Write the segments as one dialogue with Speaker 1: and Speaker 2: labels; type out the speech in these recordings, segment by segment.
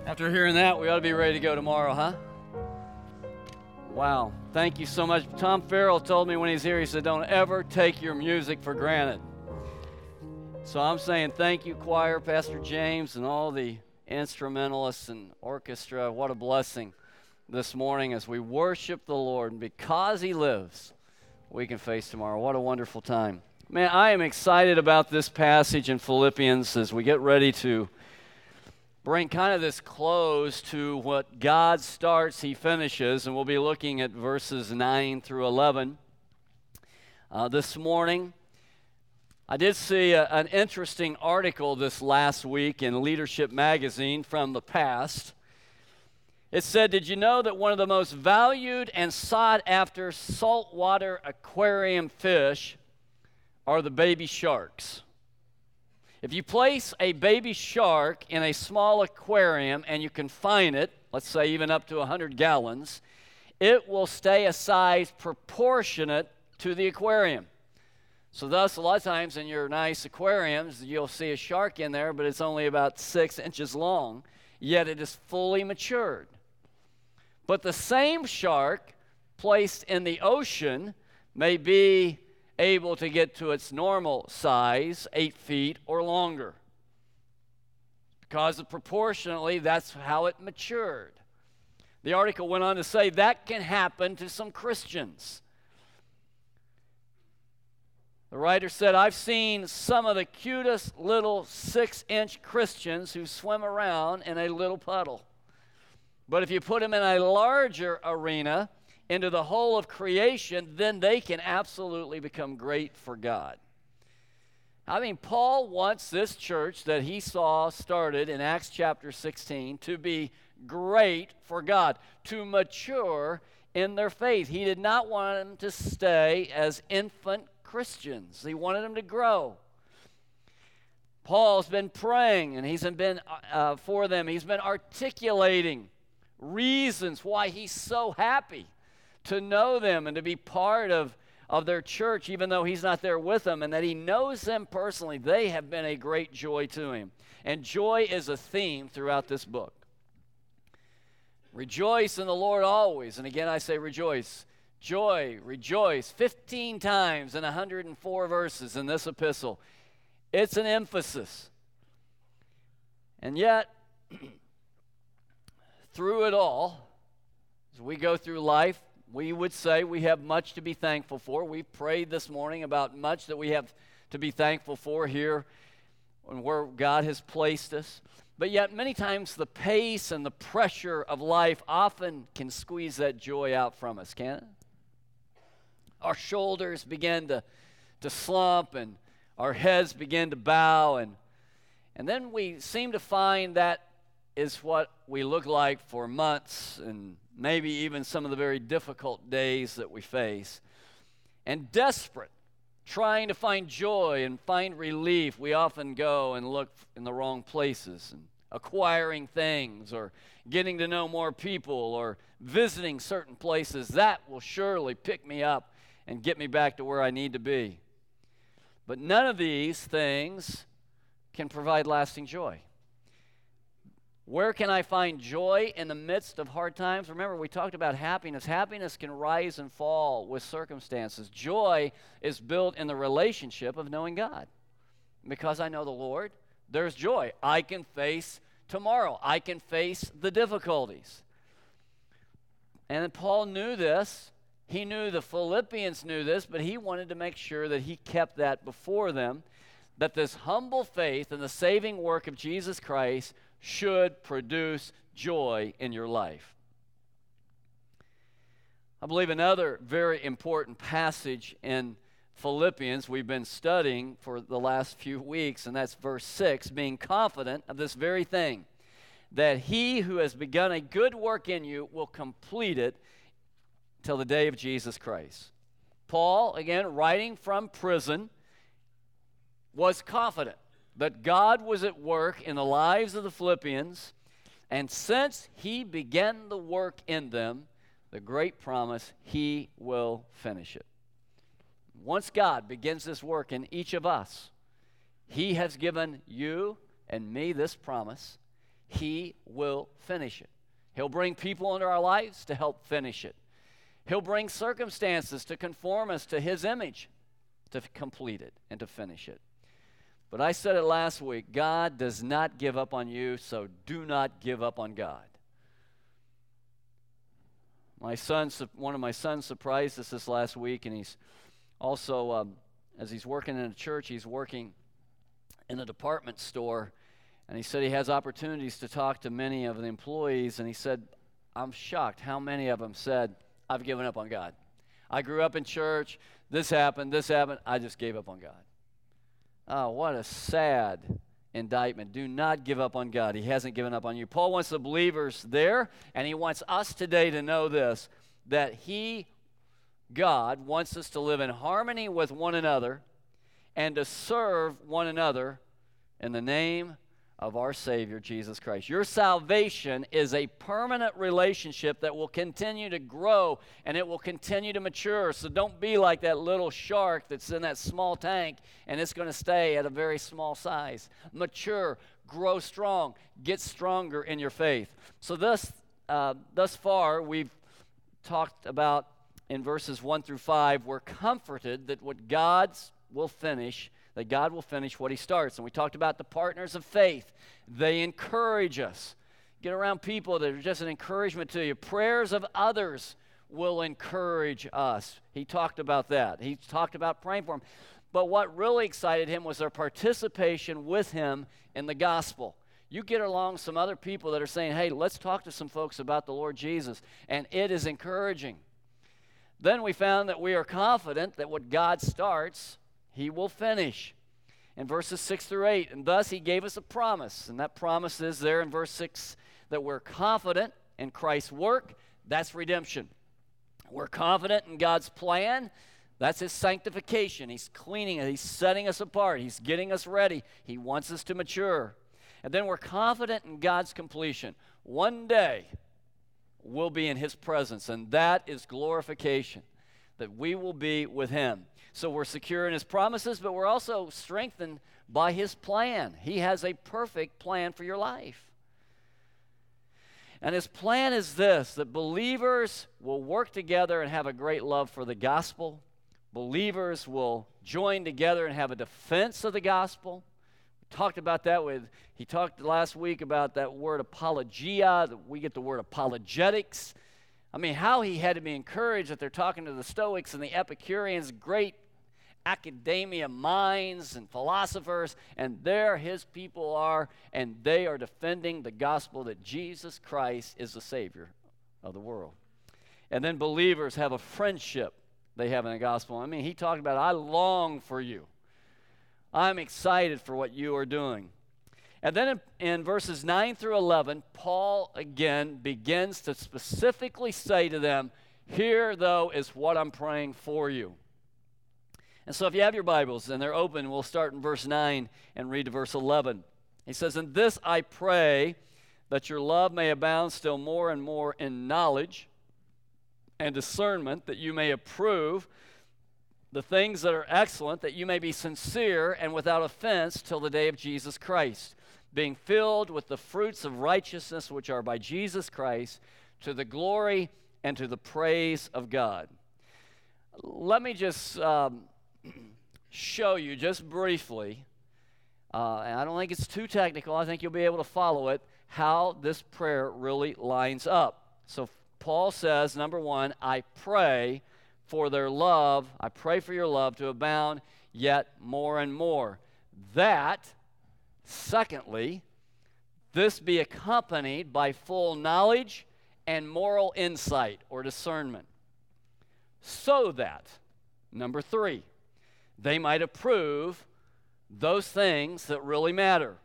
Speaker 1: After hearing that, we ought to be ready to go tomorrow, huh? Wow. Thank you so much. Tom Farrell told me when he's here, he said, don't ever take your music for granted. So I'm saying thank you, choir, Pastor James, and all the instrumentalists and orchestra. What a blessing this morning as we worship the Lord. And because He lives, we can face tomorrow. What a wonderful time. Man, I am excited about this passage in Philippians as we get ready to bring kind of this close to what God starts, He finishes, and we'll be looking at verses 9 through 11 this morning. I did see an interesting article this last week in Leadership Magazine from the past. It said, did you know that one of the most valued and sought-after saltwater aquarium fish are the baby sharks? If you place a baby shark in a small aquarium and you confine it, let's say even up to 100 gallons, it will stay a size proportionate to the aquarium. So thus, a lot of times in your nice aquariums, you'll see a shark in there, but it's only about 6 inches long, yet it is fully matured. But the same shark placed in the ocean may be able to get to its normal size, 8 feet or longer. Because proportionally, that's how it matured. The article went on to say that can happen to some Christians. The writer said, I've seen some of the cutest little 6-inch Christians who swim around in a little puddle. But if you put them in a larger arena, into the whole of creation, then they can absolutely become great for God. I mean, Paul wants this church that he saw started in Acts chapter 16 to be great for God, to mature in their faith. He did not want them to stay as infant Christians. He wanted them to grow. Paul's been praying, and he's been for them. He's been articulating reasons why he's so happy to know them and to be part of their church, even though he's not there with them, and that he knows them personally. They have been a great joy to him. And joy is a theme throughout this book. Rejoice in the Lord always. And again, I say rejoice. Joy, rejoice, 15 times in 104 verses in this epistle. It's an emphasis. And yet, through it all, as we go through life, we would say we have much to be thankful for. We prayed this morning about much that we have to be thankful for here and where God has placed us. But yet many times the pace and the pressure of life often can squeeze that joy out from us, can't it? Our shoulders begin to slump and our heads begin to bow, and then we seem to find that is what we look like for months and maybe even some of the very difficult days that we face. And desperate, trying to find joy and find relief, we often go and look in the wrong places, and acquiring things or getting to know more people or visiting certain places. That will surely pick me up and get me back to where I need to be. But none of these things can provide lasting joy. Where can I find joy in the midst of hard times? Remember, we talked about happiness. Happiness can rise and fall with circumstances. Joy is built in the relationship of knowing God. Because I know the Lord, there's joy. I can face tomorrow. I can face the difficulties. And Paul knew this. He knew the Philippians knew this, but he wanted to make sure that he kept that before them, that this humble faith in the saving work of Jesus Christ should produce joy in your life. I believe another very important passage in Philippians we've been studying for the last few weeks, and that's verse 6, being confident of this very thing, that he who has begun a good work in you will complete it till the day of Jesus Christ. Paul, again, writing from prison, was confident that God was at work in the lives of the Philippians, and since he began the work in them, the great promise, he will finish it. Once God begins this work in each of us, he has given you and me this promise. He will finish it. He'll bring people into our lives to help finish it. He'll bring circumstances to conform us to His image to complete it and to finish it. But I said it last week, God does not give up on you, so do not give up on God. One of my sons surprised us this last week, and he's also, as he's working in a church, he's working in a department store, and he said he has opportunities to talk to many of the employees, and he said, I'm shocked how many of them said, I've given up on God. I grew up in church, this happened, I just gave up on God. Oh, what a sad indictment. Do not give up on God. He hasn't given up on you. Paul wants the believers there, and he wants us today to know this, that God wants us to live in harmony with one another and to serve one another in the name of our Savior, Jesus Christ. Your salvation is a permanent relationship that will continue to grow and it will continue to mature. So don't be like that little shark that's in that small tank and it's going to stay at a very small size. Mature, grow strong, get stronger in your faith. So thus far, we've talked about in verses 1 through 5, we're comforted that God will finish what He starts. And we talked about the partners of faith. They encourage us. Get around people that are just an encouragement to you. Prayers of others will encourage us. He talked about that. He talked about praying for them. But what really excited him was their participation with him in the gospel. You get along some other people that are saying, hey, let's talk to some folks about the Lord Jesus. And it is encouraging. Then we found that we are confident that what God starts, He will finish. In verses 6 through 8, and thus He gave us a promise. And that promise is there in verse 6 that we're confident in Christ's work. That's redemption. We're confident in God's plan. That's His sanctification. He's cleaning us. He's setting us apart. He's getting us ready. He wants us to mature. And then we're confident in God's completion. One day we'll be in His presence, and that is glorification, that we will be with Him. So we're secure in His promises, but we're also strengthened by His plan. He has a perfect plan for your life. And His plan is this, that believers will work together and have a great love for the gospel. Believers will join together and have a defense of the gospel. We talked about that he talked last week about that word apologia. We get the word apologetics. I mean, how he had to be encouraged that they're talking to the Stoics and the Epicureans, great academia minds and philosophers, and there his people are, and they are defending the gospel that Jesus Christ is the Savior of the world. And then believers have a friendship they have in the gospel. I mean, he talked about, I long for you. I'm excited for what you are doing. And then in verses 9 through 11, Paul again begins to specifically say to them, here, though, is what I'm praying for you. And so if you have your Bibles and they're open, we'll start in verse 9 and read to verse 11. He says, in this I pray that your love may abound still more and more in knowledge and discernment, that you may approve the things that are excellent, that you may be sincere and without offense till the day of Jesus Christ, being filled with the fruits of righteousness which are by Jesus Christ, to the glory and to the praise of God. Let me just show you just briefly, and I don't think it's too technical, I think you'll be able to follow it, how this prayer really lines up. So Paul says, number one, I pray for their love, I pray for your love to abound yet more and more. That, secondly, this be accompanied by full knowledge and moral insight or discernment. So that, number three, they might approve those things that really matter.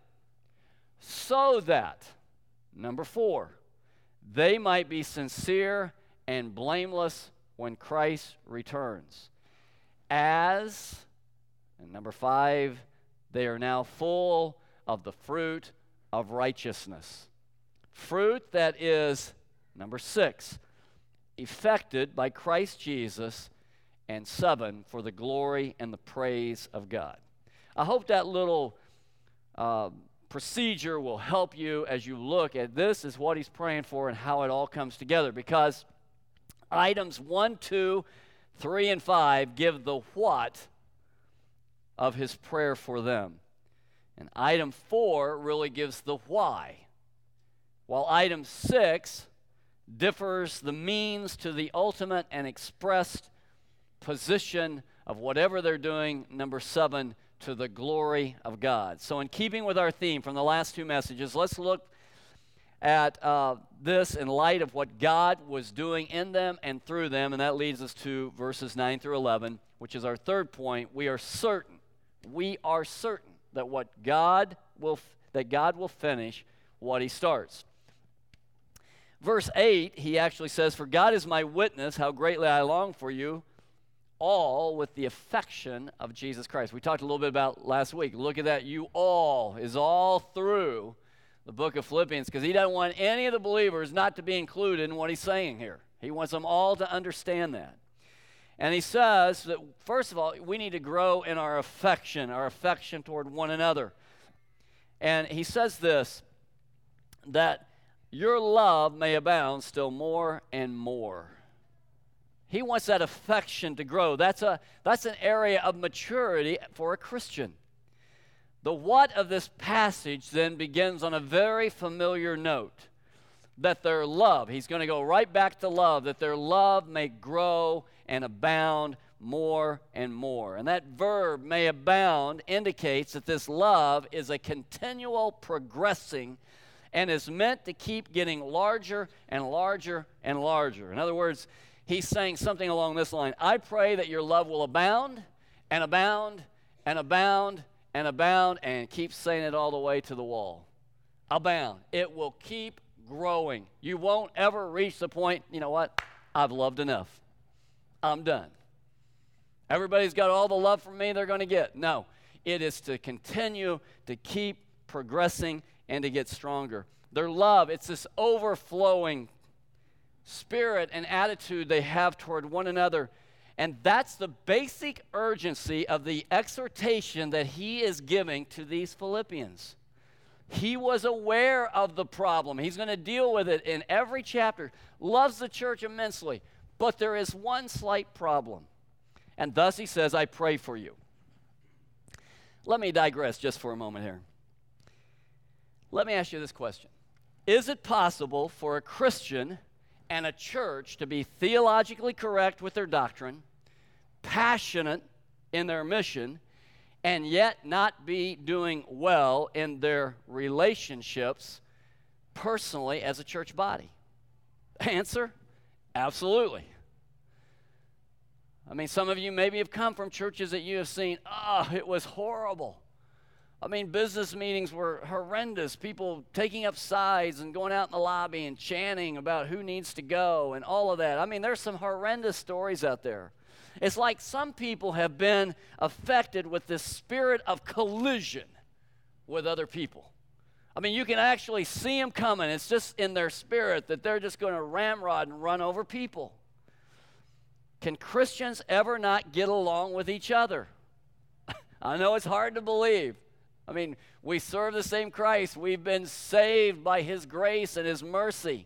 Speaker 1: So that, number four, they might be sincere and blameless when Christ returns. And number five, they are now full of the fruit of righteousness. Fruit that is, number six, effected by Christ Jesus, and seven, for the glory and the praise of God. I hope that little procedure will help you as you look at this is what he's praying for and how it all comes together, because items 1, 2, 3, and 5 give the what of his prayer for them. And item 4 really gives the why, while item 6 differs the means to the ultimate and expressed position of whatever they're doing, number 7, to the glory of God. So in keeping with our theme from the last 2 messages, let's look at this in light of what God was doing in them and through them, and that leads us to verses 9 through 11, which is our third point. We are certain that God will finish what he starts. Verse 8, he actually says, "For God is my witness, how greatly I long for you, all with the affection of Jesus Christ." We talked a little bit about last week. Look at that. You all is all through the book of Philippians, because he doesn't want any of the believers not to be included in what he's saying here. He wants them all to understand that. And he says that, first of all, we need to grow in our affection toward one another. And he says this, that your love may abound still more and more. He wants that affection to grow. That's an area of maturity for a Christian. The what of this passage then begins on a very familiar note, that their love, he's going to go right back to love, that their love may grow and abound more and more. And that verb, may abound, indicates that this love is a continual progressing and is meant to keep getting larger and larger and larger. In other words, he's saying something along this line: I pray that your love will abound and abound and abound and abound, and keep saying it all the way to the wall. Abound. It will keep growing. You won't ever reach the point, you know what, I've loved enough. I'm done. Everybody's got all the love from me they're going to get. No, it is to continue to keep progressing and to get stronger. Their love, it's this overflowing spirit and attitude they have toward one another. And that's the basic urgency of the exhortation that he is giving to these Philippians. He was aware of the problem. He's going to deal with it in every chapter. Loves the church immensely. But there is one slight problem. And thus he says, I pray for you. Let me digress just for a moment here. Let me ask you this question. Is it possible for a Christian and a church to be theologically correct with their doctrine, passionate in their mission, and yet not be doing well in their relationships personally as a church body? Answer, absolutely. I mean, some of you maybe have come from churches that you have seen, it was horrible. I mean, business meetings were horrendous. People taking up sides and going out in the lobby and chanting about who needs to go and all of that. I mean, there's some horrendous stories out there. It's like some people have been affected with this spirit of collision with other people. I mean, you can actually see them coming. It's just in their spirit that they're just going to ramrod and run over people. Can Christians ever not get along with each other? I know it's hard to believe. I mean, we serve the same Christ. We've been saved by his grace and his mercy.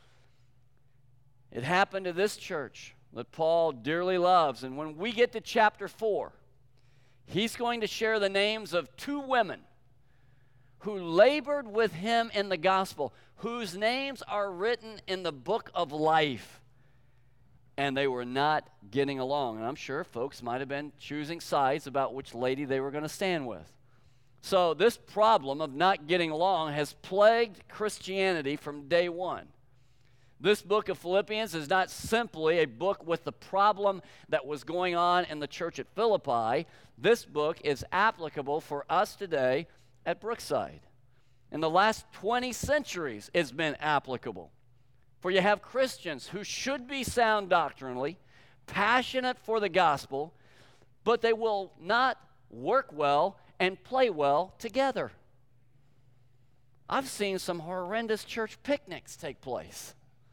Speaker 1: It happened to this church that Paul dearly loves. And when we get to chapter 4, he's going to share the names of 2 women who labored with him in the gospel, whose names are written in the book of life. And they were not getting along. And I'm sure folks might have been choosing sides about which lady they were going to stand with. So this problem of not getting along has plagued Christianity from day one. This book of Philippians is not simply a book with the problem that was going on in the church at Philippi. This book is applicable for us today at Brookside. In the last 20 centuries, it's been applicable. For you have Christians who should be sound doctrinally, passionate for the gospel, but they will not work well and play well together. I've seen some horrendous church picnics take place.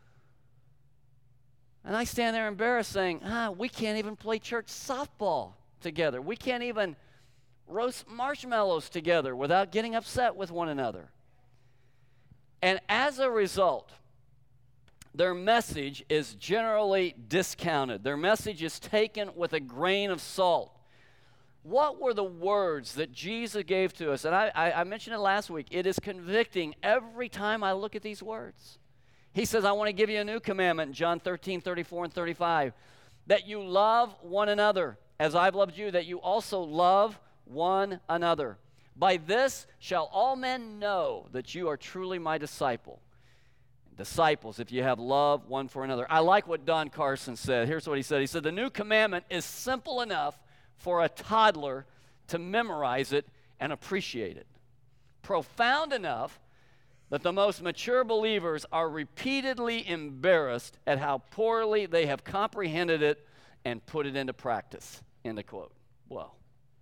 Speaker 1: And I stand there embarrassed saying, we can't even play church softball together. We can't even roast marshmallows together without getting upset with one another. And as a result, their message is generally discounted. Their message is taken with a grain of salt. What were the words that Jesus gave to us? And I mentioned it last week. It is convicting every time I look at these words. He says, I want to give you a new commandment in John 13, 34, and 35, that you love one another as I've loved you, that you also love one another. By this shall all men know that you are truly my disciples, if you have love one for another. I like what Don Carson said. Here's what he said. He said, the new commandment is simple enough for a toddler to memorize it and appreciate it. Profound enough that the most mature believers are repeatedly embarrassed at how poorly they have comprehended it and put it into practice. End of quote. Well,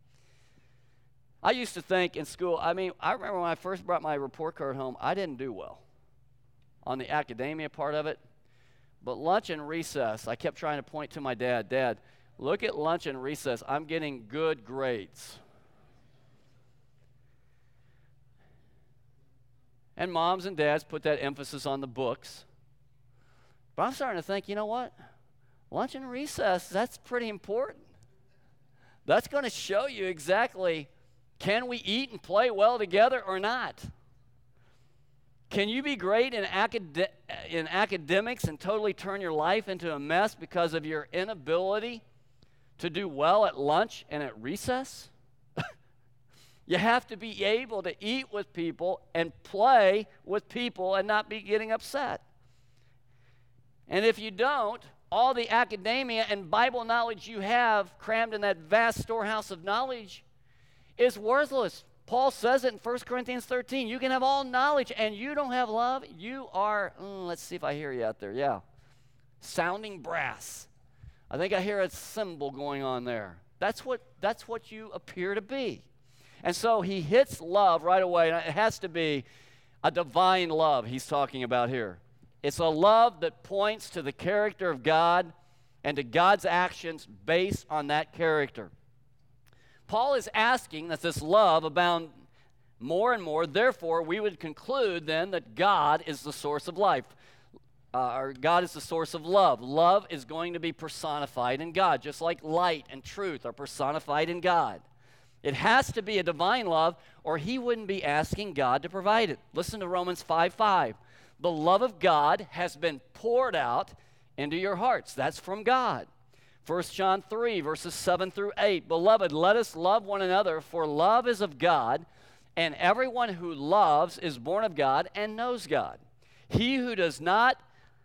Speaker 1: I used to think in school, I remember when I first brought my report card home, I didn't do well on the academia part of it. But lunch and recess, I kept trying to point to my dad, Dad, look at lunch and recess. I'm getting good grades. And moms and dads put that emphasis on the books. But I'm starting to think, you know what? Lunch and recess, that's pretty important. That's going to show you exactly, can we eat and play well together or not? Can you be great in academics and totally turn your life into a mess because of your inability to do well at lunch and at recess? You have to be able to eat with people and play with people and not be getting upset. And if you don't, all the academia and Bible knowledge you have crammed in that vast storehouse of knowledge is worthless. Paul says it in 1 Corinthians 13. You can have all knowledge and you don't have love. You are, let's see if I hear you out there. Yeah. Sounding brass. I think I hear a cymbal going on there. That's what you appear to be. And so he hits love right away. And it has to be a divine love he's talking about here. It's a love that points to the character of God and to God's actions based on that character. Paul is asking that this love abound more and more. Therefore, we would conclude then that God is the source of life. Or God is the source of love. Love is going to be personified in God, just like light and truth are personified in God. It has to be a divine love, or he wouldn't be asking God to provide it. Listen to Romans 5:5. The love of God has been poured out into your hearts. That's from God. 1 John 3, verses 7 through 8. Beloved, let us love one another, for love is of God, and everyone who loves is born of God and knows God. He who does not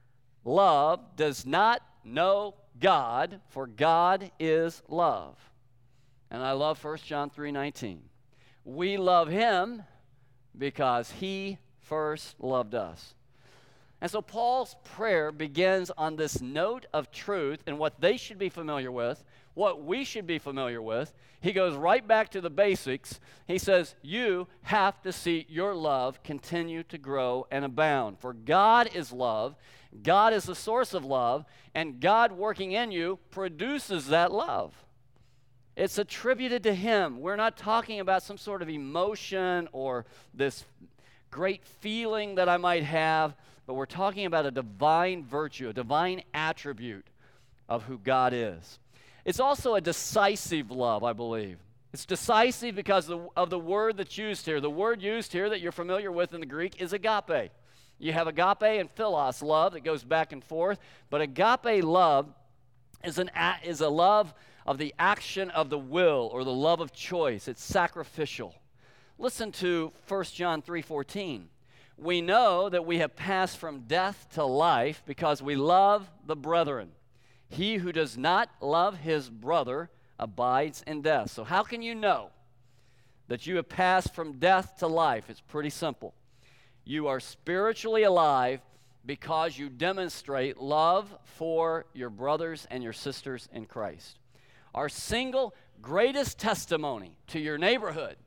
Speaker 1: love does not know God, for God is love. And I love 1 John 3:19. We love him because he first loved us. And so Paul's prayer begins on this note of truth and what they should be familiar with, what we should be familiar with. He goes right back to the basics. He says, you have to see your love continue to grow and abound. For God is love, God is the source of love, and God working in you produces that love. It's attributed to him. We're not talking about some sort of emotion or this great feeling that I might have, but we're talking about a divine virtue, a divine attribute of who God is. It's also a decisive love, I believe. It's decisive because of the word that's used here. The word used here that you're familiar with in the Greek is agape. You have agape and philos, love that goes back and forth, but agape love is a love of the action of the will or the love of choice. It's sacrificial. Listen to 1 John 3:14. We know that we have passed from death to life because we love the brethren. He who does not love his brother abides in death. So how can you know that you have passed from death to life? It's pretty simple. You are spiritually alive because you demonstrate love for your brothers and your sisters in Christ. Our single greatest testimony to your neighborhood,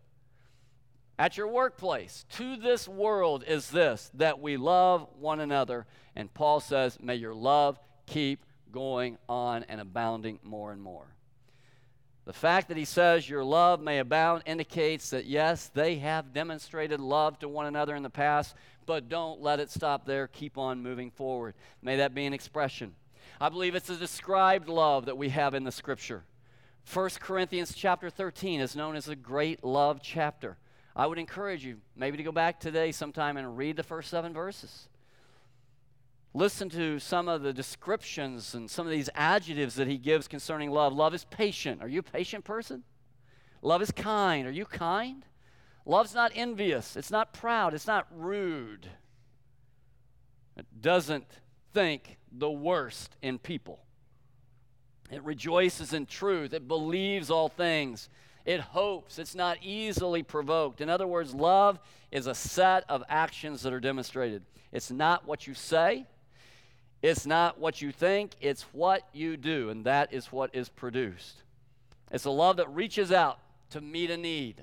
Speaker 1: at your workplace, to this world is this, that we love one another. And Paul says, may your love keep going on and abounding more and more. The fact that he says your love may abound indicates that, yes, they have demonstrated love to one another in the past, but don't let it stop there. Keep on moving forward. May that be an expression. I believe it's a described love that we have in the Scripture. 1 Corinthians chapter 13 is known as a great love chapter. I would encourage you maybe to go back today sometime and read the first 7 verses. Listen to some of the descriptions and some of these adjectives that he gives concerning love. Love is patient. Are you a patient person? Love is kind. Are you kind? Love's not envious. It's not proud. It's not rude. It doesn't think the worst in people. It rejoices in truth. It believes all things. It hopes. It's not easily provoked. In other words, love is a set of actions that are demonstrated. It's not what you say. It's not what you think. It's what you do, and that is what is produced. It's a love that reaches out to meet a need.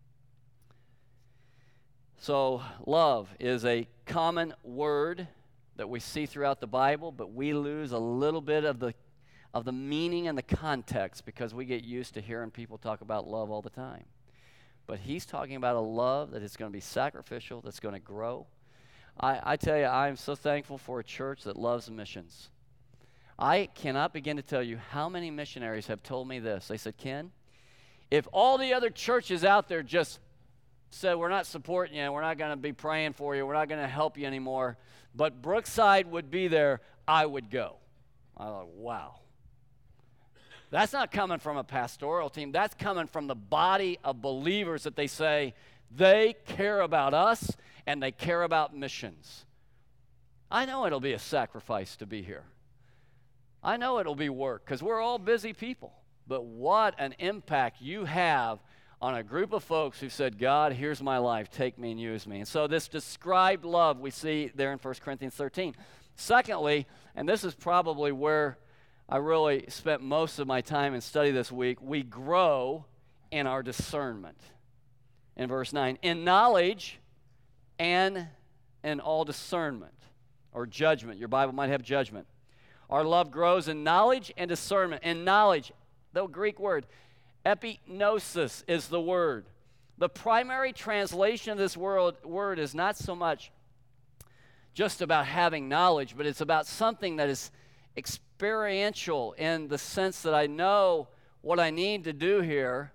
Speaker 1: So love is a common word that we see throughout the Bible, but we lose a little bit of the meaning and the context because we get used to hearing people talk about love all the time. But he's talking about a love that is going to be sacrificial, that's going to grow. I tell you, I'm so thankful for a church that loves missions. I cannot begin to tell you how many missionaries have told me this. They said, Ken, if all the other churches out there just said, we're not supporting you, we're not going to be praying for you, we're not going to help you anymore, but Brookside would be there, I would go. I thought, wow. That's not coming from a pastoral team. That's coming from the body of believers that they say they care about us and they care about missions. I know it'll be a sacrifice to be here. I know it'll be work because we're all busy people. But what an impact you have on a group of folks who said, God, here's my life. Take me and use me. And so this described love we see there in 1 Corinthians 13. Secondly, and this is probably where I really spent most of my time in study this week, we grow in our discernment. In verse 9, in knowledge and in all discernment, or judgment. Your Bible might have judgment. Our love grows in knowledge and discernment. In knowledge, the Greek word, epignosis is the word. The primary translation of this word is not so much just about having knowledge, but it's about something that is experiential in the sense that I know what I need to do here,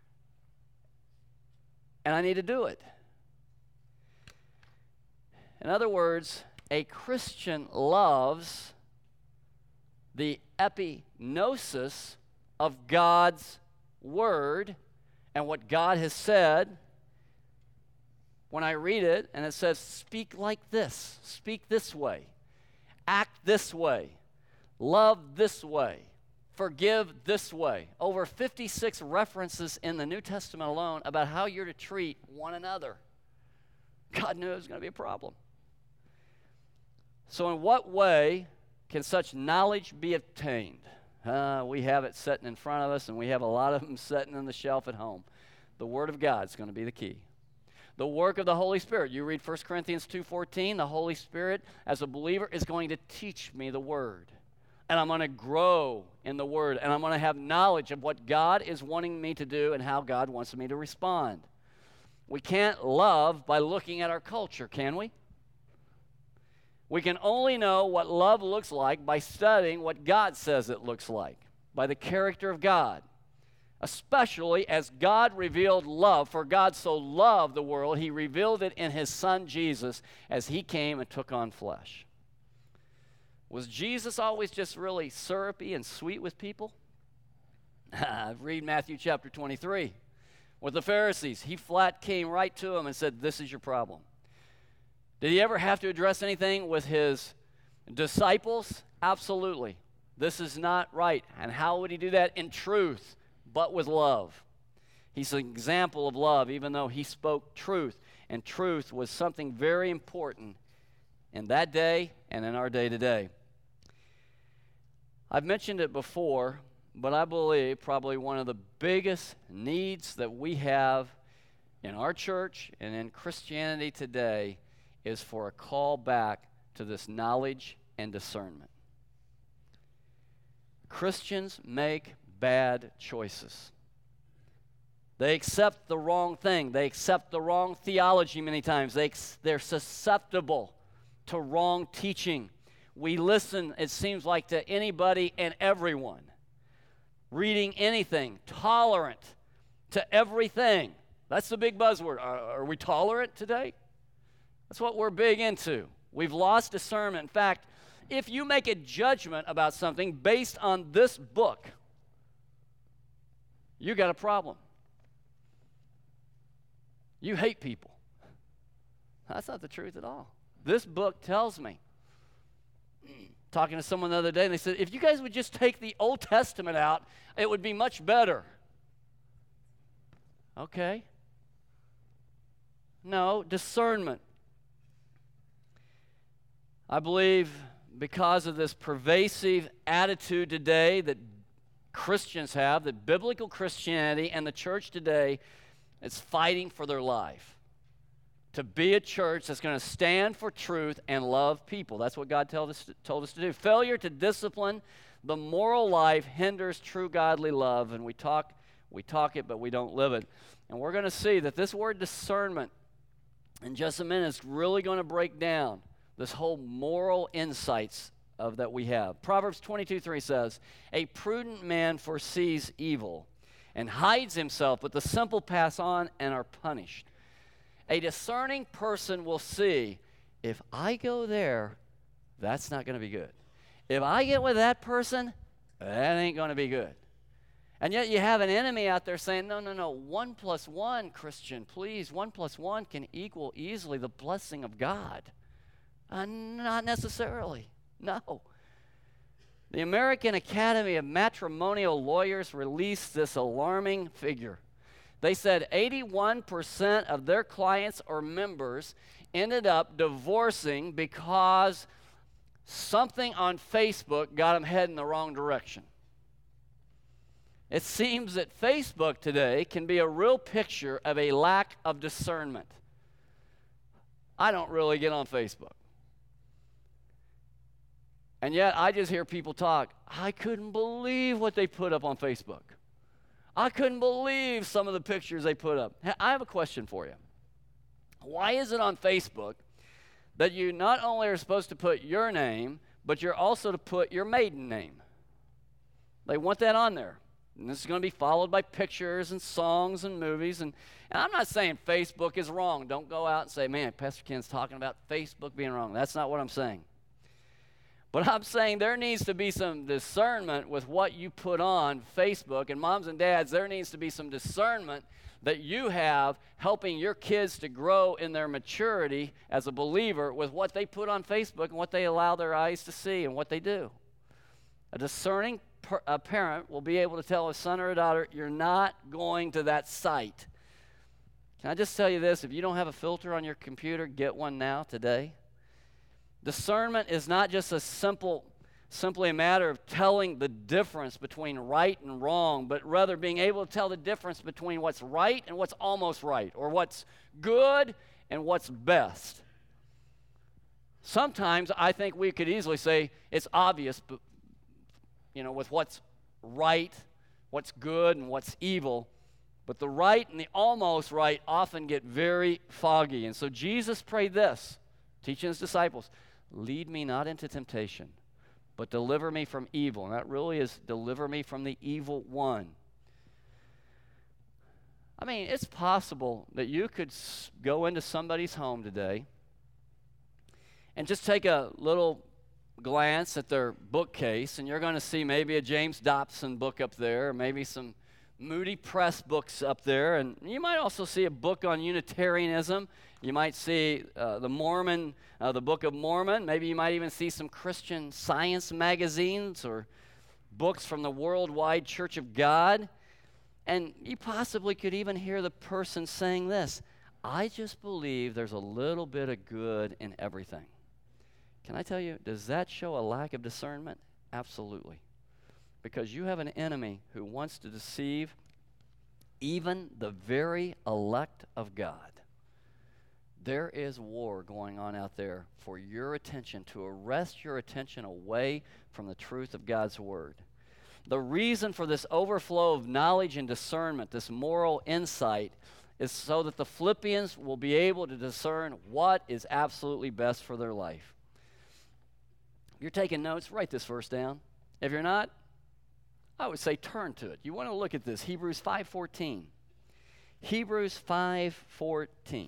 Speaker 1: and I need to do it. In other words, a Christian loves the epignosis of God's word and what God has said. When I read it and it says, speak like this, speak this way, act this way, love this way, forgive this way. Over 56 references in the New Testament alone about how you're to treat one another. God knew it was going to be a problem. So in what way can such knowledge be obtained? We have it sitting in front of us, and we have a lot of them sitting on the shelf at home. The Word of God is going to be the key. The work of the Holy Spirit. You read 1 Corinthians 2:14, the Holy Spirit, as a believer, is going to teach me the Word. And I'm going to grow in the Word, and I'm going to have knowledge of what God is wanting me to do and how God wants me to respond. We can't love by looking at our culture, can we? We can only know what love looks like by studying what God says it looks like, by the character of God, especially as God revealed love. For God so loved the world, he revealed it in his Son Jesus as he came and took on flesh. Was Jesus always just really syrupy and sweet with people? Read Matthew chapter 23. With the Pharisees, he flat came right to them and said, this is your problem. Did he ever have to address anything with his disciples? Absolutely. This is not right. And how would he do that? In truth, but with love. He's an example of love, even though he spoke truth. And truth was something very important in that day and in our day today. I've mentioned it before, but I believe probably one of the biggest needs that we have in our church and in Christianity today is for a call back to this knowledge and discernment. Christians make bad choices. They accept the wrong thing. They accept the wrong theology many times. They're susceptible to wrong teaching. We listen, it seems like, to anybody and everyone. Reading anything, tolerant to everything. That's the big buzzword. Are we tolerant today? That's what we're big into. We've lost discernment. In fact, if you make a judgment about something based on this book, you got a problem. You hate people. That's not the truth at all. This book tells me. Talking to someone the other day, and they said, if you guys would just take the Old Testament out, it would be much better. Okay. No, discernment. I believe because of this pervasive attitude today that Christians have, that biblical Christianity and the church today is fighting for their life. To be a church that's going to stand for truth and love people. That's what God told us to do. Failure to discipline the moral life hinders true godly love, and we talk it, but we don't live it. And we're going to see that this word discernment in just a minute is really going to break down this whole moral insights that we have. Proverbs 22:3 says, "A prudent man foresees evil and hides himself, but the simple pass on and are punished." A discerning person will see, if I go there, that's not going to be good. If I get with that person, that ain't going to be good. And yet you have an enemy out there saying, no, 1 + 1, Christian, please, 1 + 1 can equal easily the blessing of God. Not necessarily, no. The American Academy of Matrimonial Lawyers released this alarming figure. They said 81% of their clients or members ended up divorcing because something on Facebook got them heading the wrong direction. It seems that Facebook today can be a real picture of a lack of discernment. I don't really get on Facebook. And yet I just hear people talk. I couldn't believe what they put up on Facebook. I couldn't believe some of the pictures they put up. I have a question for you. Why is it on Facebook that you not only are supposed to put your name, but you're also to put your maiden name? They want that on there. And this is going to be followed by pictures and songs and movies. And I'm not saying Facebook is wrong. Don't go out and say, man, Pastor Ken's talking about Facebook being wrong. That's not what I'm saying. But I'm saying there needs to be some discernment with what you put on Facebook. And moms and dads, there needs to be some discernment that you have helping your kids to grow in their maturity as a believer with what they put on Facebook and what they allow their eyes to see and what they do. A discerning parent will be able to tell a son or a daughter, you're not going to that site. Can I just tell you this? If you don't have a filter on your computer, get one now, today. Discernment is not just simply a matter of telling the difference between right and wrong, but rather being able to tell the difference between what's right and what's almost right, or what's good and what's best. Sometimes I think we could easily say it's obvious, but, with what's right, what's good, and what's evil. But the right and the almost right often get very foggy. And so Jesus prayed this, teaching his disciples, lead me not into temptation, but deliver me from evil. And that really is deliver me from the evil one. I mean, it's possible that you could go into somebody's home today and just take a little glance at their bookcase, and you're going to see maybe a James Dobson book up there, or maybe some Moody Press books up there, and you might also see a book on Unitarianism. You might see the Book of Mormon. Maybe you might even see some Christian Science magazines or books from the Worldwide Church of God. And you possibly could even hear the person saying this, I just believe there's a little bit of good in everything. Can I tell you, does that show a lack of discernment? Absolutely. Because you have an enemy who wants to deceive even the very elect of God. There is war going on out there for your attention, to arrest your attention away from the truth of God's word. The reason for this overflow of knowledge and discernment, this moral insight, is so that the Philippians will be able to discern what is absolutely best for their life. If you're taking notes, write this verse down. If you're not, I would say turn to it. You want to look at this, Hebrews 5:14. Hebrews 5:14.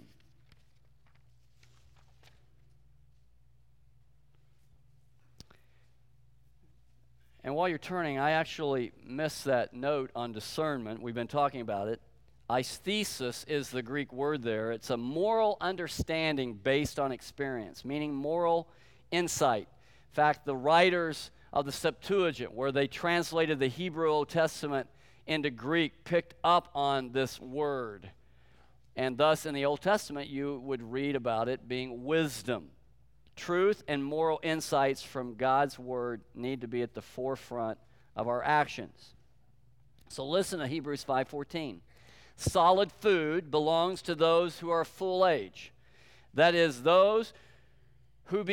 Speaker 1: And while you're turning, I actually missed that note on discernment. We've been talking about it. Aesthesis is the Greek word there. It's a moral understanding based on experience, meaning moral insight. In fact, the writers of the Septuagint, where they translated the Hebrew Old Testament into Greek, picked up on this word. And thus, in the Old Testament, you would read about it being wisdom. Truth and moral insights from God's word need to be at the forefront of our actions. So listen to Hebrews 5:14. Solid food belongs to those who are full age. That is, those who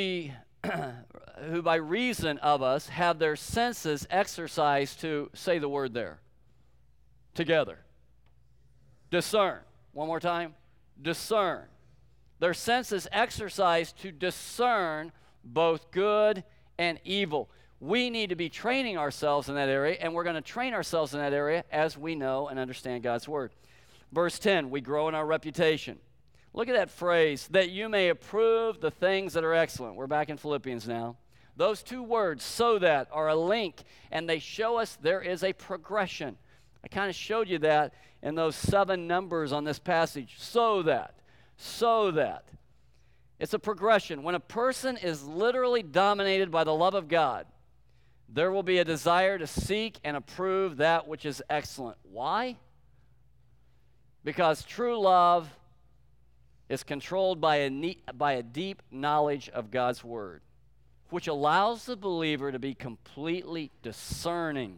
Speaker 1: by reason of us have their senses exercised to, say the word there, together. Discern. One more time. Discern. Their senses exercised to discern both good and evil. We need to be training ourselves in that area, and we're going to train ourselves in that area as we know and understand God's word. Verse 10, we grow in our reputation. Look at that phrase, that you may approve the things that are excellent. We're back in Philippians now. Those two words, so that, are a link, and they show us there is a progression. I kind of showed you that in those 7 numbers on this passage. So that. It's a progression. When a person is literally dominated by the love of God, there will be a desire to seek and approve that which is excellent. Why? Because true love is controlled by a deep knowledge of God's word, which allows the believer to be completely discerning,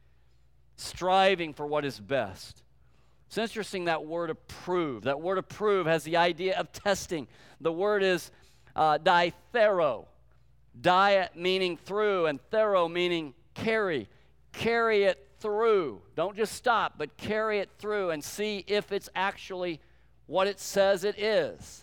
Speaker 1: striving for what is best. It's interesting, that word approve. That word approve has the idea of testing. The word is dithero. Di meaning through, and thero meaning carry. Carry it through. Don't just stop, but carry it through and see if it's actually what it says it is.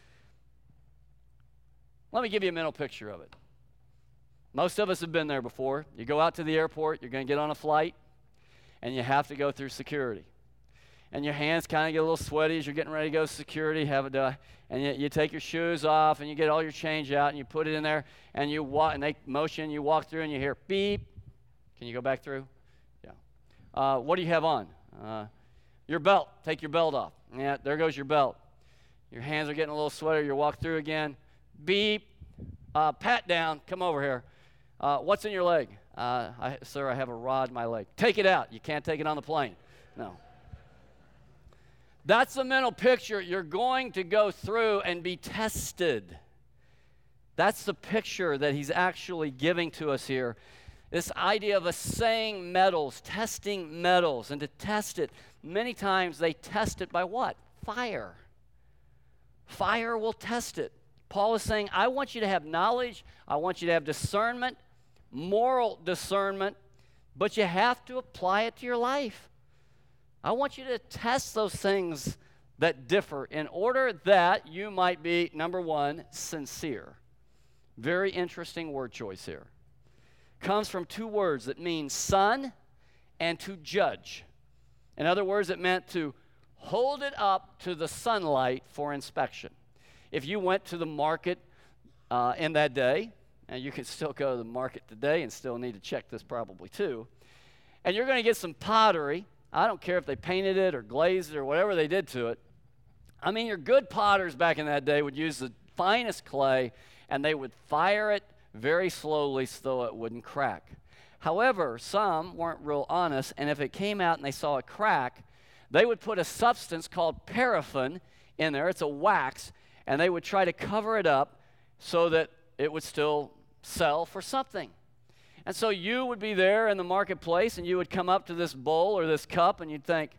Speaker 1: Let me give you a mental picture of it. Most of us have been there before. You go out to the airport, you're going to get on a flight, and you have to go through security. And your hands kind of get a little sweaty as you're getting ready to go to security, and you take your shoes off, and you get all your change out, and you put it in there, and you walk, and they motion, you walk through, and you hear beep. Can you go back through? Yeah. What do you have on? Your belt. Take your belt off. Yeah, there goes your belt. Your hands are getting a little sweaty. You walk through again. Beep. Pat down. Come over here. What's in your leg? Sir, I have a rod in my leg. Take it out. You can't take it on the plane. No. That's the mental picture. You're going to go through and be tested. That's the picture that he's actually giving to us here. This idea of assaying metals, testing metals, and to test it, many times they test it by what? Fire. Fire will test it. Paul is saying, I want you to have knowledge, I want you to have discernment, moral discernment, but you have to apply it to your life. I want you to test those things that differ in order that you might be, number one, sincere. Very interesting word choice here. Comes from 2 words that mean sun and to judge. In other words, it meant to hold it up to the sunlight for inspection. If you went to the market in that day, and you can still go to the market today and still need to check this probably too, and you're going to get some pottery. I don't care if they painted it or glazed it or whatever they did to it. I mean, your good potters back in that day would use the finest clay, and they would fire it very slowly so it wouldn't crack. However, some weren't real honest, and if it came out and they saw a crack, they would put a substance called paraffin in there. It's a wax, and they would try to cover it up so that it would still sell for something. And so you would be there in the marketplace, and you would come up to this bowl or this cup, and you'd think,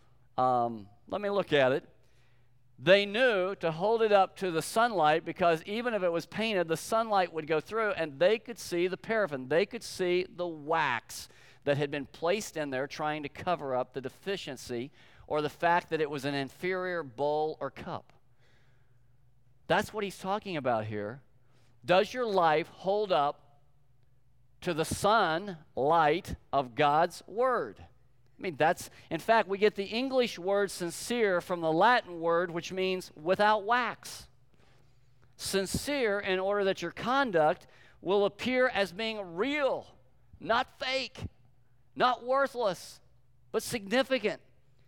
Speaker 1: let me look at it. They knew to hold it up to the sunlight, because even if it was painted, the sunlight would go through, and they could see the paraffin. They could see the wax. that had been placed in there trying to cover up the deficiency or the fact that it was an inferior bowl or cup. That's what he's talking about here. Does your life hold up to the sunlight of God's Word? I mean, in fact, we get the English word sincere from the Latin word, which means without wax. Sincere in order that your conduct will appear as being real, not fake, not worthless, but significant.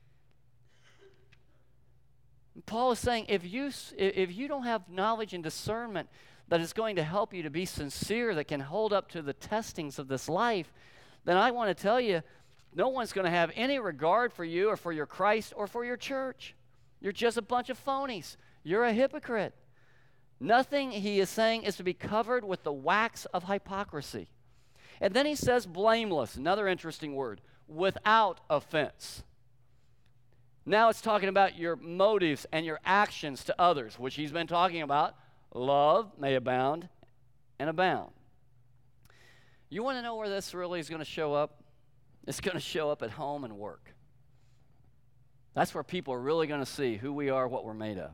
Speaker 1: Paul is saying, if you don't have knowledge and discernment that is going to help you to be sincere, that can hold up to the testings of this life, then I want to tell you, no one's going to have any regard for you or for your Christ or for your church. You're just a bunch of phonies. You're a hypocrite. Nothing, he is saying, is to be covered with the wax of hypocrisy. And then he says blameless, another interesting word, without offense. Now it's talking about your motives and your actions to others, which he's been talking about. Love may abound and abound. You want to know where this really is going to show up? It's going to show up at home and work. That's where people are really going to see who we are, what we're made of.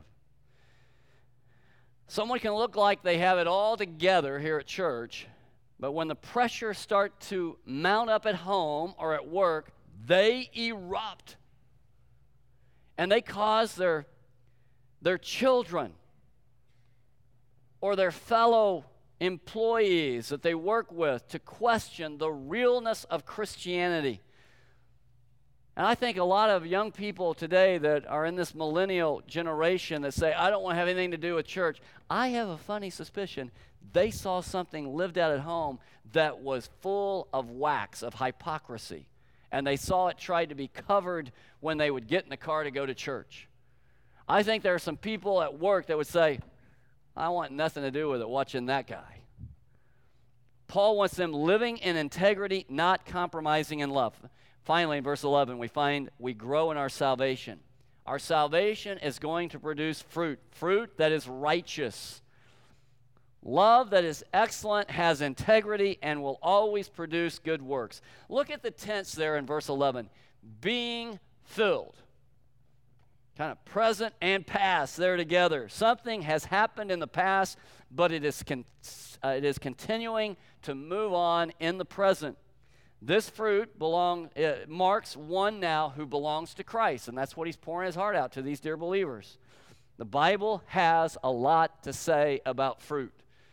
Speaker 1: Someone can look like they have it all together here at church, but when the pressure starts to mount up at home or at work, they erupt. And they cause their children or their fellow employees that they work with to question the realness of Christianity. And I think a lot of young people today that are in this millennial generation that say, I don't want to have anything to do with church, I have a funny suspicion they saw something lived out at home that was full of wax, of hypocrisy. And they saw it tried to be covered when they would get in the car to go to church. I think there are some people at work that would say, I want nothing to do with it watching that guy. Paul wants them living in integrity, not compromising in love. Finally, in verse 11, we find we grow in our salvation. Our salvation is going to produce fruit that is righteous. Love that is excellent, has integrity, and will always produce good works. Look at the tense there in verse 11. Being filled. Kind of present and past there together. Something has happened in the past, but it is continuing to move on in the present. This fruit marks one now who belongs to Christ, and that's what he's pouring his heart out to these dear believers. The Bible has a lot to say about fruit.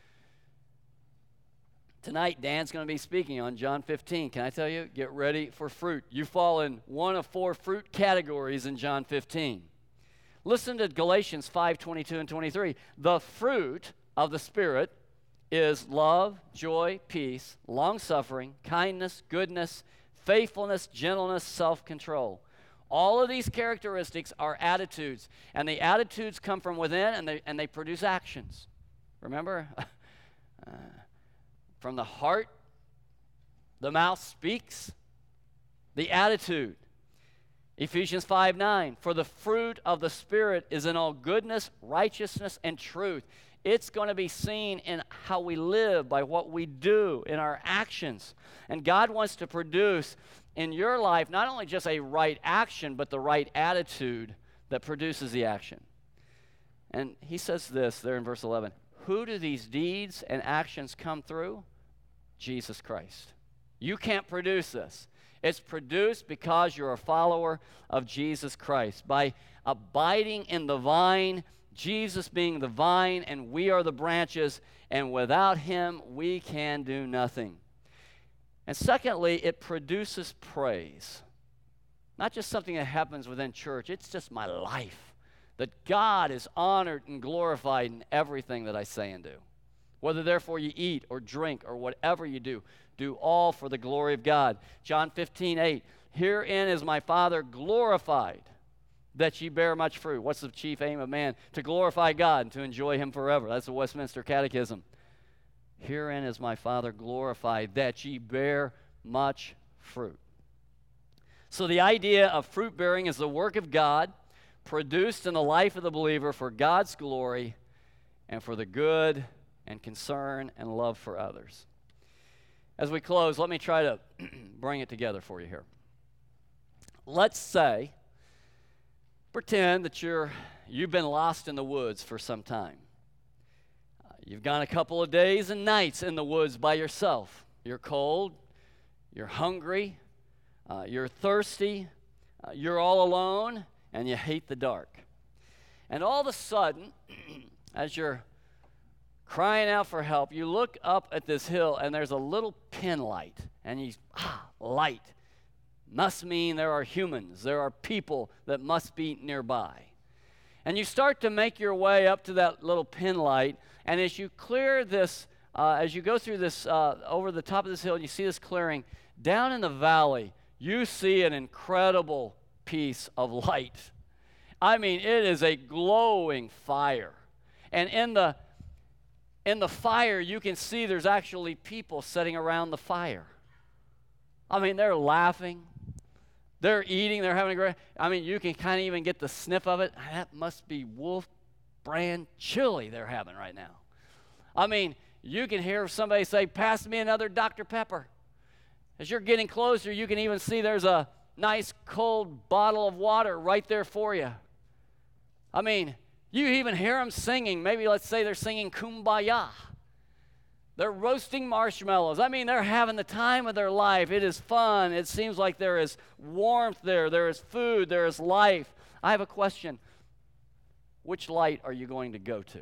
Speaker 1: Tonight, Dan's going to be speaking on John 15. Can I tell you, get ready for fruit. You fall in one of 4 fruit categories in John 15. Listen to Galatians 5:22 and 23. The fruit of the Spirit is love, joy, peace, long-suffering, kindness, goodness, faithfulness, gentleness, self-control. All of these characteristics are attitudes, and the attitudes come from within, and they produce actions. Remember? From the heart, the mouth speaks. The attitude. Ephesians 5:9, for the fruit of the Spirit is in all goodness, righteousness, and truth. It's going to be seen in how we live, by what we do, in our actions. And God wants to produce in your life not only just a right action, but the right attitude that produces the action. And he says this there in verse 11, who do these deeds and actions come through? Jesus Christ. You can't produce this. It's produced because you're a follower of Jesus Christ. By abiding in the vine, Jesus being the vine, and we are the branches, and without him, we can do nothing. And secondly, it produces praise. Not just something that happens within church, it's just my life. That God is honored and glorified in everything that I say and do. Whether therefore you eat or drink or whatever you do, do all for the glory of God. John 15:8, herein is my Father glorified, that ye bear much fruit. What's the chief aim of man? To glorify God and to enjoy him forever. That's the Westminster Catechism. Herein is my Father glorified, that ye bear much fruit. So the idea of fruit bearing is the work of God produced in the life of the believer for God's glory and for the good and concern and love for others. As we close, let me try to bring it together for you here. Let's say, pretend that you've been lost in the woods for some time. You've gone a couple of days and nights in the woods by yourself. You're cold, you're hungry, you're thirsty, you're all alone, and you hate the dark. And all of a sudden, as you're crying out for help, you look up at this hill, and there's a little pin light. And light must mean there are humans, there are people that must be nearby. And you start to make your way up to that little pin light, and as you clear this, as you go through this, over the top of this hill, and you see this clearing, down in the valley, you see an incredible piece of light. I mean, it is a glowing fire. And in the fire, you can see there's actually people sitting around the fire. I mean, they're laughing. They're eating. They're having a great... I mean, you can kind of even get the sniff of it. That must be Wolf brand chili they're having right now. I mean, you can hear somebody say, "Pass me another Dr. Pepper." As you're getting closer, you can even see there's a nice cold bottle of water right there for you. I mean, you even hear them singing. Maybe let's say they're singing Kumbaya. They're roasting marshmallows. I mean, they're having the time of their life. It is fun. It seems like there is warmth there. There is food. There is life. I have a question. Which light are you going to go to?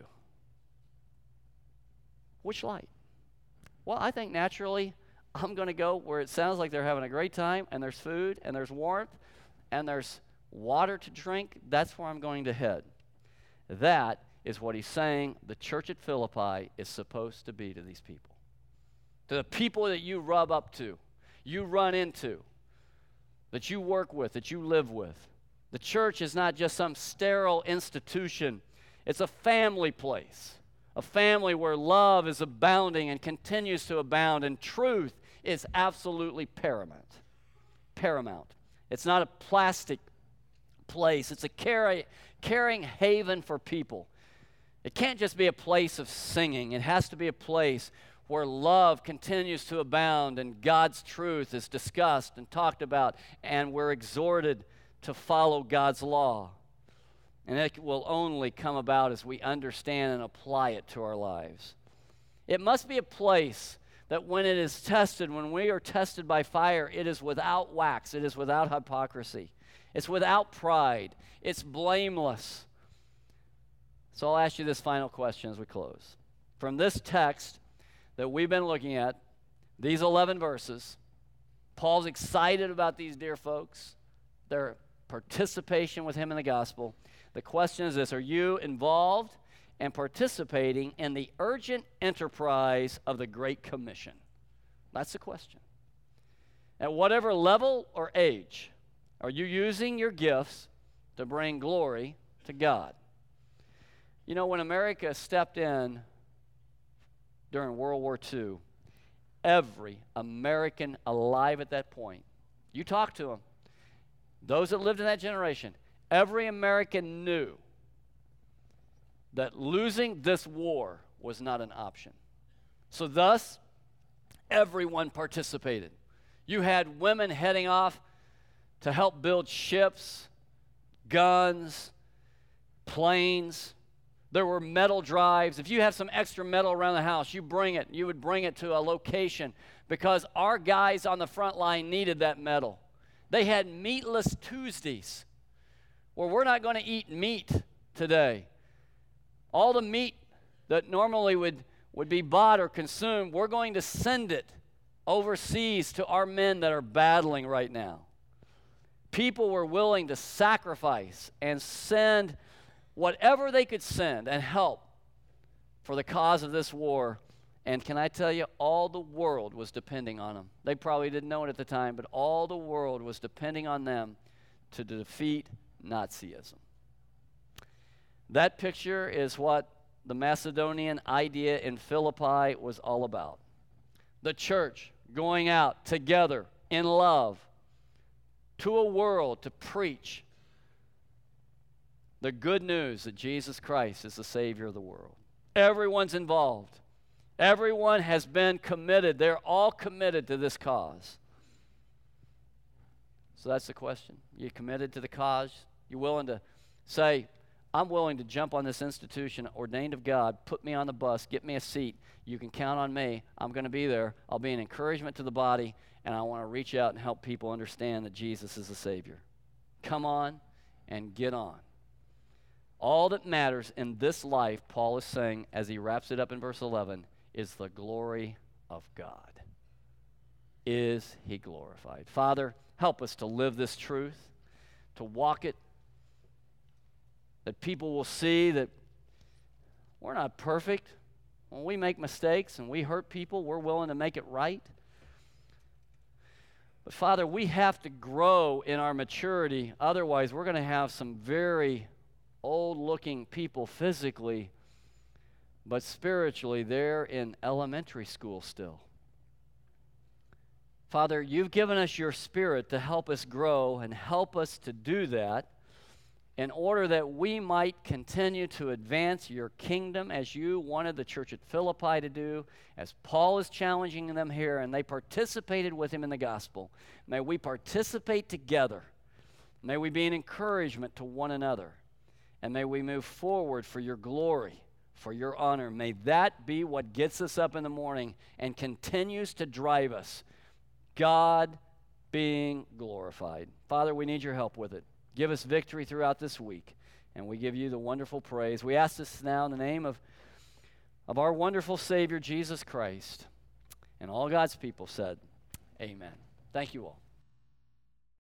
Speaker 1: Which light? Well, I think naturally I'm going to go where it sounds like they're having a great time, and there's food, and there's warmth, and there's water to drink. That's where I'm going to head. That is what he's saying the church at Philippi is supposed to be to these people. To the people that you rub up to, you run into, that you work with, that you live with. The church is not just some sterile institution. It's a family place, a family where love is abounding and continues to abound, and truth is absolutely paramount. Paramount. It's not a plastic place. It's a caring haven for people. It can't just be a place of singing. It has to be a place where love continues to abound and God's truth is discussed and talked about, and we're exhorted to follow God's law. And it will only come about as we understand and apply it to our lives. It must be a place that when it is tested, when we are tested by fire, it is without wax, it is without hypocrisy, it's without pride, it's blameless. So I'll ask you this final question as we close. From this text that we've been looking at, these 11 verses, Paul's excited about these dear folks, their participation with him in the gospel. The question is this: are you involved and participating in the urgent enterprise of the Great Commission? That's the question. At whatever level or age, are you using your gifts to bring glory to God? You know, when America stepped in during World War II, every American alive at that point, you talk to them, those that lived in that generation, every American knew that losing this war was not an option. So thus, everyone participated. You had women heading off to help build ships, guns, planes. There were metal drives. If you have some extra metal around the house, you bring it. You would bring it to a location because our guys on the front line needed that metal. They had meatless Tuesdays where we're not going to eat meat today. All the meat that normally would be bought or consumed, we're going to send it overseas to our men that are battling right now. People were willing to sacrifice and send whatever they could send and help for the cause of this war. And can I tell you, all the world was depending on them. They probably didn't know it at the time, but all the world was depending on them to defeat Nazism. That picture is what the Macedonian idea in Philippi was all about. The church going out together in love to a world to preach the good news that Jesus Christ is the Savior of the world. Everyone's involved. Everyone has been committed. They're all committed to this cause. So that's the question. You committed to the cause? You willing to say, I'm willing to jump on this institution ordained of God, put me on the bus, get me a seat. You can count on me. I'm going to be there. I'll be an encouragement to the body, and I want to reach out and help people understand that Jesus is the Savior. Come on and get on. All that matters in this life, Paul is saying as he wraps it up in verse 11, is the glory of God. Is he glorified? Father, help us to live this truth, to walk it, that people will see that we're not perfect. When we make mistakes and we hurt people, we're willing to make it right. But Father, we have to grow in our maturity. Otherwise, we're going to have some very old-looking people physically, but spiritually, they're in elementary school still. Father, you've given us your Spirit to help us grow and help us to do that in order that we might continue to advance your kingdom as you wanted the church at Philippi to do, as Paul is challenging them here, and they participated with him in the gospel. May we participate together. May we be an encouragement to one another. And may we move forward for your glory, for your honor. May that be what gets us up in the morning and continues to drive us. God being glorified. Father, we need your help with it. Give us victory throughout this week, and we give you the wonderful praise. We ask this now in the name of our wonderful Savior, Jesus Christ. And all God's people said, amen. Thank you all.